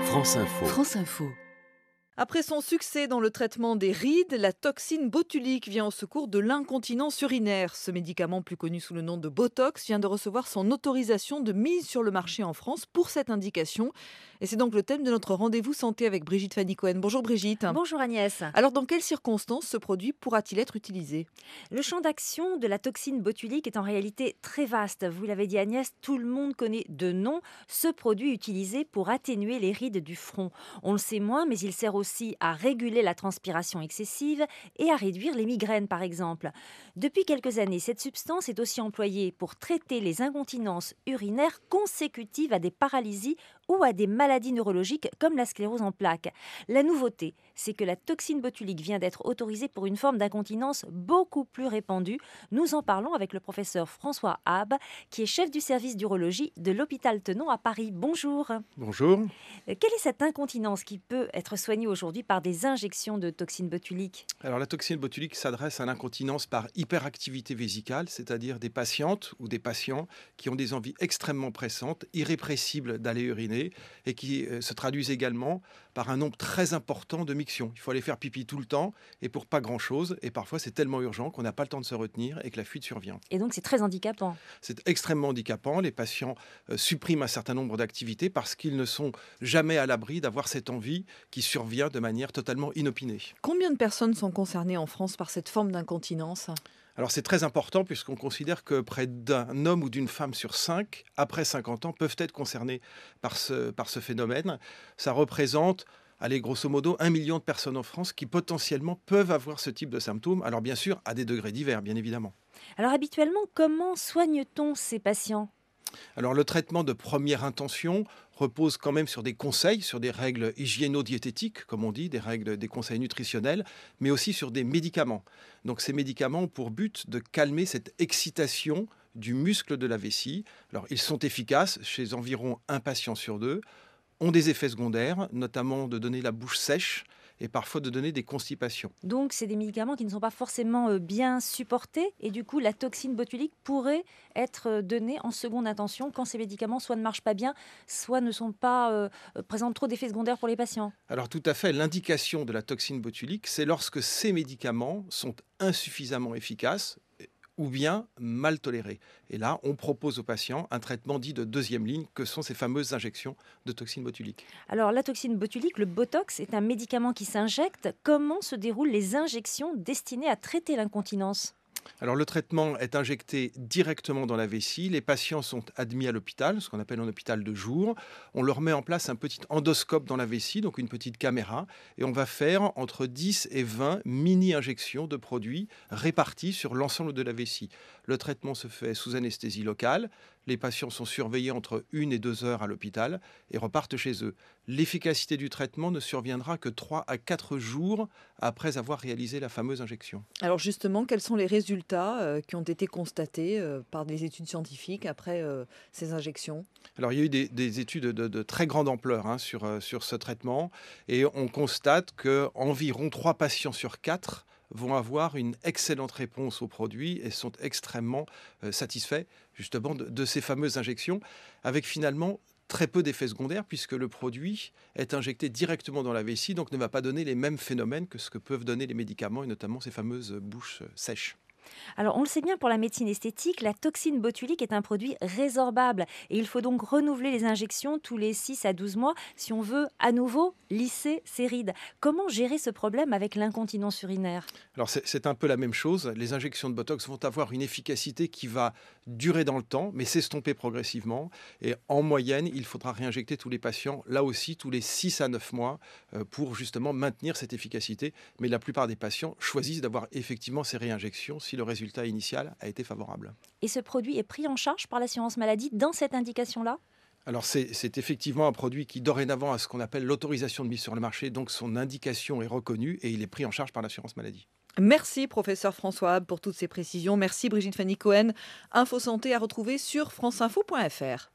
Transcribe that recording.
France Info. France Info. Après son succès dans le traitement des rides, la toxine botulique vient au secours de l'incontinence urinaire. Ce médicament, plus connu sous le nom de Botox, vient de recevoir son autorisation de mise sur le marché en France pour cette indication. Et c'est donc le thème de notre rendez-vous santé avec Brigitte Fanny-Cohen. Bonjour Brigitte. Bonjour Agnès. Alors dans quelles circonstances ce produit pourra-t-il être utilisé ? Le champ d'action de la toxine botulique est en réalité très vaste. Vous l'avez dit Agnès, tout le monde connaît de nom ce produit utilisé pour atténuer les rides du front. On le sait moins, mais il sert aussi à réguler la transpiration excessive et à réduire les migraines par exemple. Depuis quelques années, cette substance est aussi employée pour traiter les incontinences urinaires consécutives à des paralysies ou à des maladies neurologiques comme la sclérose en plaques. La nouveauté, c'est que la toxine botulique vient d'être autorisée pour une forme d'incontinence beaucoup plus répandue. Nous en parlons avec le professeur François Haab, qui est chef du service d'urologie de l'hôpital Tenon à Paris. Bonjour. Bonjour. Quelle est cette incontinence qui peut être soignée aujourd'hui par des injections de toxine botulique ? Alors la toxine botulique s'adresse à l'incontinence par hyperactivité vésicale, c'est-à-dire des patientes ou des patients qui ont des envies extrêmement pressantes, irrépressibles d'aller uriner et qui se traduisent également par un nombre très important de mictions. Il faut aller faire pipi tout le temps et pour pas grand-chose. Et parfois, c'est tellement urgent qu'on n'a pas le temps de se retenir et que la fuite survient. Et donc, c'est très handicapant. C'est extrêmement handicapant. Les patients suppriment un certain nombre d'activités parce qu'ils ne sont jamais à l'abri d'avoir cette envie qui survient de manière totalement inopinée. Combien de personnes sont concernées en France par cette forme d'incontinence ? Alors c'est très important puisqu'on considère que près d'un homme ou d'une femme sur 5, après 50 ans, peuvent être concernés par ce phénomène. Ça représente, allez, grosso modo, 1 million de personnes en France qui potentiellement peuvent avoir ce type de symptômes. Alors bien sûr, à des degrés divers, bien évidemment. Alors habituellement, comment soigne-t-on ces patients ? Alors le traitement de première intention repose quand même sur des conseils, sur des règles hygiéno-diététiques, comme on dit, des conseils nutritionnels, mais aussi sur des médicaments. Donc ces médicaments ont pour but de calmer cette excitation du muscle de la vessie. Alors ils sont efficaces chez environ un patient sur 2, ont des effets secondaires, notamment de donner la bouche sèche, et parfois de donner des constipations. Donc, c'est des médicaments qui ne sont pas forcément bien supportés et du coup, la toxine botulique pourrait être donnée en seconde intention quand ces médicaments soit ne marchent pas bien, soit ne sont pas présentent trop d'effets secondaires pour les patients. Alors tout à fait, l'indication de la toxine botulique, c'est lorsque ces médicaments sont insuffisamment efficaces ou bien mal tolérés. Et là, on propose aux patients un traitement dit de deuxième ligne, que sont ces fameuses injections de toxine botulique. Alors, la toxine botulique, le Botox, est un médicament qui s'injecte. Comment se déroulent les injections destinées à traiter l'incontinence ? Alors le traitement est injecté directement dans la vessie. Les patients sont admis à l'hôpital, ce qu'on appelle un hôpital de jour. On leur met en place un petit endoscope dans la vessie, donc une petite caméra, et on va faire entre 10 et 20 mini-injections de produits répartis sur l'ensemble de la vessie. Le traitement se fait sous anesthésie locale. Les patients sont surveillés entre 1 et 2 heures à l'hôpital et repartent chez eux. L'efficacité du traitement ne surviendra que 3 à 4 jours après avoir réalisé la fameuse injection. Alors justement, quels sont les résultats qui ont été constatés par des études scientifiques après ces injections ? Alors il y a eu des études de très grande ampleur sur ce traitement et on constate qu'environ 3 patients sur 4 vont avoir une excellente réponse au produit et sont extrêmement satisfaits justement de ces fameuses injections, avec finalement très peu d'effets secondaires puisque le produit est injecté directement dans la vessie, donc ne va pas donner les mêmes phénomènes que ce que peuvent donner les médicaments et notamment ces fameuses bouches sèches. Alors, on le sait bien pour la médecine esthétique, la toxine botulique est un produit résorbable et il faut donc renouveler les injections tous les 6 à 12 mois si on veut à nouveau lisser ses rides. Comment gérer ce problème avec l'incontinence urinaire ? Alors c'est un peu la même chose. Les injections de Botox vont avoir une efficacité qui va durer dans le temps, mais s'estomper progressivement. Et en moyenne, il faudra réinjecter tous les patients, là aussi, tous les 6 à 9 mois pour justement maintenir cette efficacité. Mais la plupart des patients choisissent d'avoir effectivement ces réinjections si le résultat initial a été favorable. Et ce produit est pris en charge par l'assurance maladie dans cette indication-là ? Alors c'est effectivement un produit qui dorénavant a ce qu'on appelle l'autorisation de mise sur le marché, donc son indication est reconnue et il est pris en charge par l'assurance maladie. Merci professeur François Haab pour toutes ces précisions. Merci Brigitte Fanny-Cohen. Info Santé à retrouver sur franceinfo.fr.